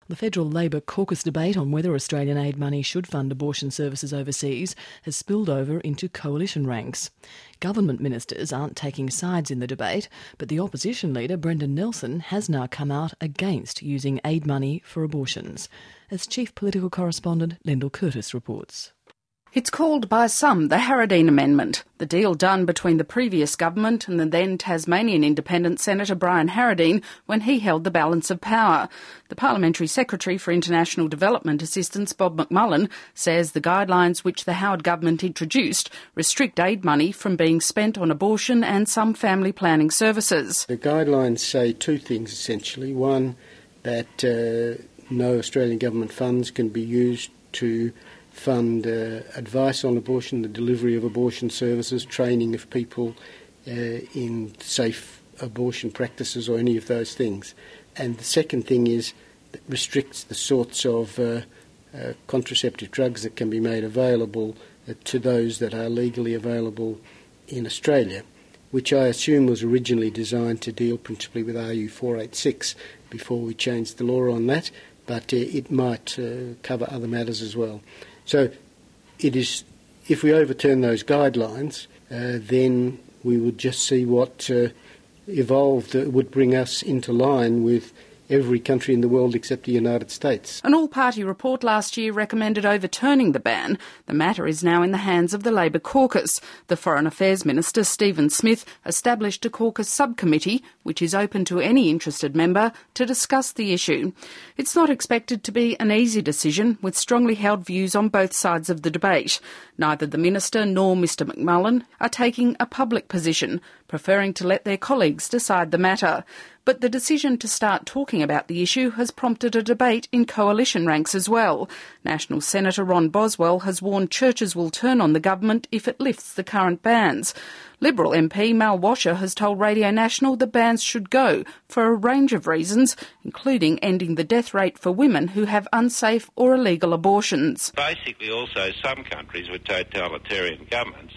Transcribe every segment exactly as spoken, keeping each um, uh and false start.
The federal Labor caucus debate on whether Australian aid money should fund abortion services overseas has spilled over into coalition ranks. Government ministers aren't taking sides in the debate, but the opposition leader Brendan Nelson has now come out against using aid money for abortions. As Chief Political Correspondent Lyndall Curtis reports. It's called by some the Harradine Amendment, the deal done between the previous government and the then Tasmanian Independent Senator Brian Harradine when he held the balance of power. The Parliamentary Secretary for International Development Assistance, Bob McMullen, says the guidelines which the Howard government introduced restrict aid money from being spent on abortion and some family planning services. The guidelines say two things essentially. One, that uh, no Australian government funds can be used to fund uh, advice on abortion, the delivery of abortion services, training of people uh, in safe abortion practices or any of those things. And the second thing is that restricts the sorts of uh, uh, contraceptive drugs that can be made available uh, to those that are legally available in Australia, which I assume was originally designed to deal principally with R U four eighty-six before we changed the law on that, but uh, it might uh, cover other matters as well. So it is, if we overturn those guidelines, uh, then we would just see what uh, evolved that would bring us into line with every country in the world except the United States. An all-party report last year recommended overturning the ban. The matter is now in the hands of the Labor caucus. The Foreign Affairs Minister, Stephen Smith, established a caucus subcommittee, which is open to any interested member, to discuss the issue. It's not expected to be an easy decision, with strongly held views on both sides of the debate. Neither the Minister nor Mr McMullen are taking a public position, preferring to let their colleagues decide the matter. But the decision to start talking about the issue has prompted a debate in coalition ranks as well. National Senator Ron Boswell has warned churches will turn on the government if it lifts the current bans. Liberal M P Mal Washer has told Radio National the bans should go for a range of reasons, including ending the death rate for women who have unsafe or illegal abortions. Basically, also, some countries with totalitarian governments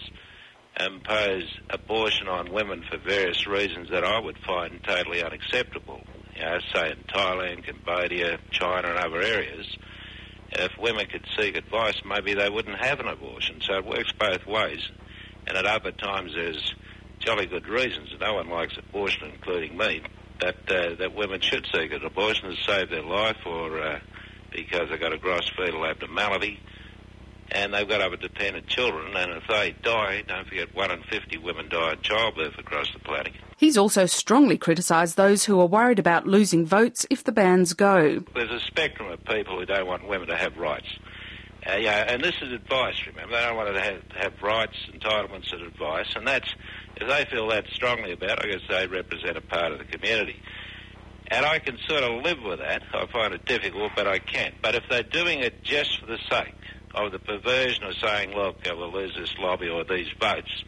impose abortion on women for various reasons that I would find totally unacceptable. You know, say in Thailand, Cambodia, China and other areas, if women could seek advice, maybe they wouldn't have an abortion. So it works both ways. And at other times there's jolly good reasons. No one likes abortion, including me, that, uh, that women should seek an abortion to save their life or uh, because they've got a gross fetal abnormality. And they've got other dependent children, and if they die, don't forget one in fifty women die in childbirth across the planet. He's also strongly criticised those who are worried about losing votes if the bans go. There's a spectrum of people who don't want women to have rights. Uh, yeah, and this is advice, remember. They don't want to have, have rights, entitlements and advice, and that's, if they feel that strongly about it, I guess they represent a part of the community. And I can sort of live with that. I find it difficult, but I can. But if they're doing it just for the sake of the perversion of saying, look, uh, we'll lose this lobby or these votes,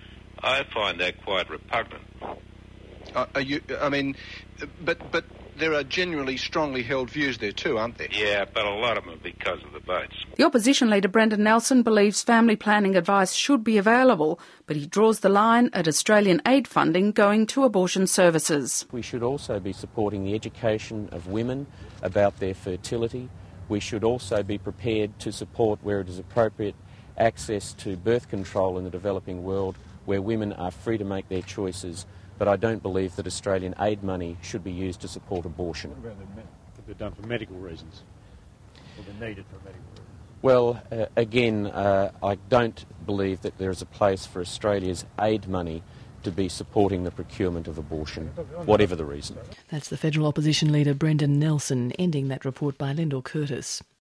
I find that quite repugnant. Uh, are you, I mean, but but there are generally strongly held views there too, aren't there? Yeah, but a lot of them are because of the votes. The opposition leader Brendan Nelson believes family planning advice should be available, but he draws the line at Australian aid funding going to abortion services. We should also be supporting the education of women about their fertility. We should also be prepared to support, where it is appropriate, access to birth control in the developing world where women are free to make their choices. But I don't believe that Australian aid money should be used to support abortion. What about if they're done for medical reasons? Or they're needed for medical reasons? Well, uh, again, uh, I don't believe that there is a place for Australia's aid money to be supporting the procurement of abortion, whatever the reason. That's the federal opposition leader Brendan Nelson, ending that report by Lyndall Curtis.